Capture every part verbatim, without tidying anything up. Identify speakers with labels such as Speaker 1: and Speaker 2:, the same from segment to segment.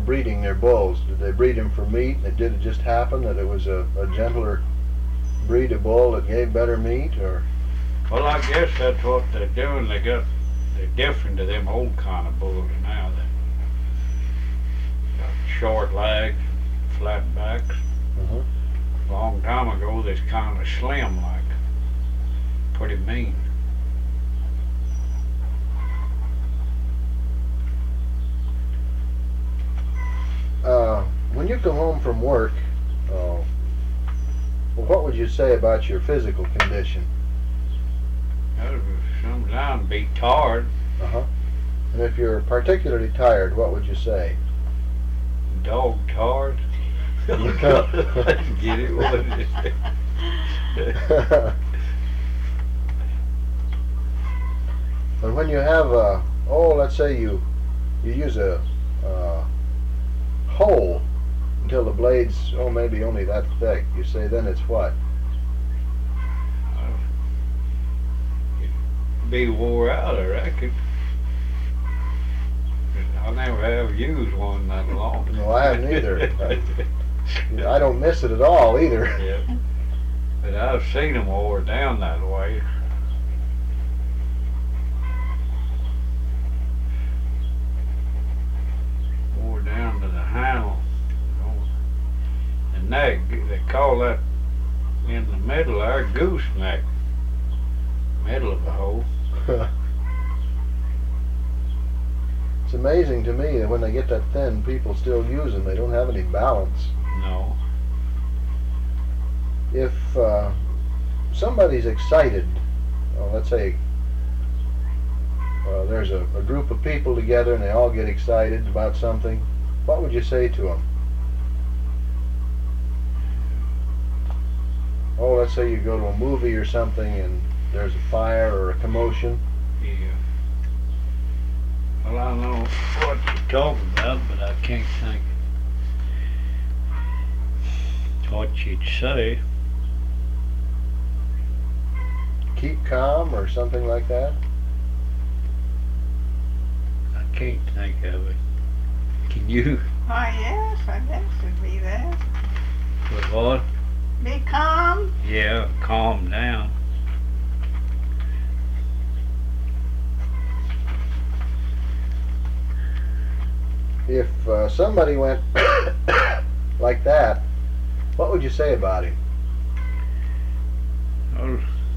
Speaker 1: breeding their bulls? Did they breed them for meat? And did it just happen that it was a, a gentler breed of bull that gave better meat, or?
Speaker 2: Well, I guess that's what they're doing. They got they're different to them old kind of bulls now. They got short legs, flat backs.
Speaker 1: Mm-hmm.
Speaker 2: A long time ago, they was kind of slim, like pretty mean.
Speaker 1: Uh, when you come home from work, uh, well, what would you say about your physical condition?
Speaker 2: Uh, Sometimes be tired,
Speaker 1: Uh-huh. And if you're particularly tired, what would you say?
Speaker 2: dog tired.
Speaker 1: You come-
Speaker 2: Get it? What is it?
Speaker 1: But when you have a, oh, let's say you you use a uh, hoe until the blade's, oh, maybe only that thick, you say then it's what?
Speaker 2: Be wore out, I reckon. I never have used one that long.
Speaker 1: No, I haven't either. I, you know, I don't miss it at all either.
Speaker 2: Yeah. But I've seen them wore down that way. Wore down to the handle. You know. The neck, they call that in the middle there gooseneck. Middle of the hole.
Speaker 1: It's amazing to me that when they get that thin, people still use them. They don't have any balance.
Speaker 2: No.
Speaker 1: If uh, somebody's excited, uh, let's say uh, there's a, a group of people together and they all get excited about something, what would you say to them? Oh, let's say you go to a movie or something and there's a fire or a commotion.
Speaker 2: Yeah. Well, I know what you're talking about, but I can't think what you'd say.
Speaker 1: Keep calm or something like that?
Speaker 2: I can't think of it. Can you?
Speaker 3: Oh, yes, I guess it'd be that.
Speaker 2: With what?
Speaker 3: Be calm.
Speaker 2: Yeah, calm down.
Speaker 1: If uh, somebody went like that, what would you say about him?
Speaker 2: Oh,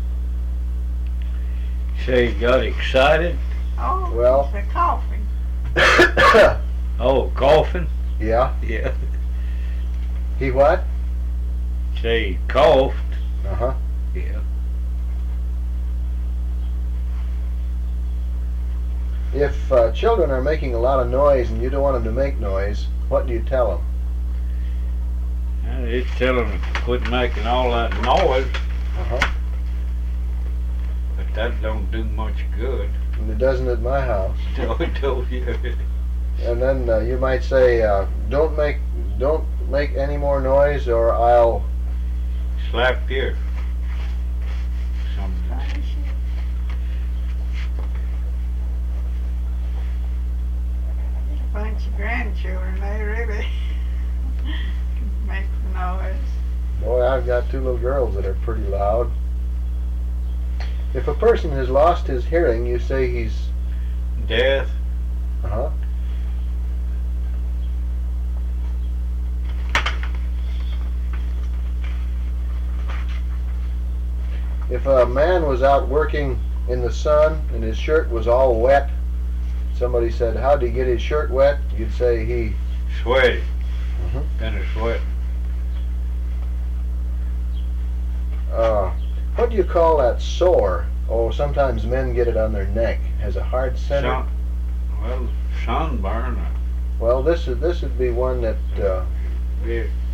Speaker 2: say he got excited.
Speaker 3: Oh,
Speaker 1: Well-
Speaker 3: it's a coughing.
Speaker 2: Oh, coughing.
Speaker 1: Yeah.
Speaker 2: Yeah.
Speaker 1: He what?
Speaker 2: Say he coughed.
Speaker 1: Uh-huh.
Speaker 2: Yeah.
Speaker 1: If uh, children are making a lot of noise and you don't want them to make noise, what do you tell them?
Speaker 2: I just tell him to quit making all that noise,
Speaker 1: Uh-huh.
Speaker 2: but that don't do much good.
Speaker 1: And it doesn't at my house.
Speaker 2: No, I told you.
Speaker 1: And then uh, you might say, uh, don't make don't make any more noise or I'll...
Speaker 2: Slap you. Something.
Speaker 3: A bunch of grandchildren, they really can make the noise.
Speaker 1: Boy, I've got two little girls that are pretty loud. If a person has lost his hearing, you say he's...
Speaker 2: Death.
Speaker 1: Uh-huh. If a man was out working in the sun and his shirt was all wet, somebody said, how'd he get his shirt wet? You'd say he...
Speaker 2: Sweaty.
Speaker 1: Mhm.
Speaker 2: Been a sweat.
Speaker 1: Uh, what do you call that sore? Oh, sometimes men get it on their neck. Has a hard center.
Speaker 2: Sun, well, sunburn.
Speaker 1: Well, this is this would be one that uh,
Speaker 2: Yeah.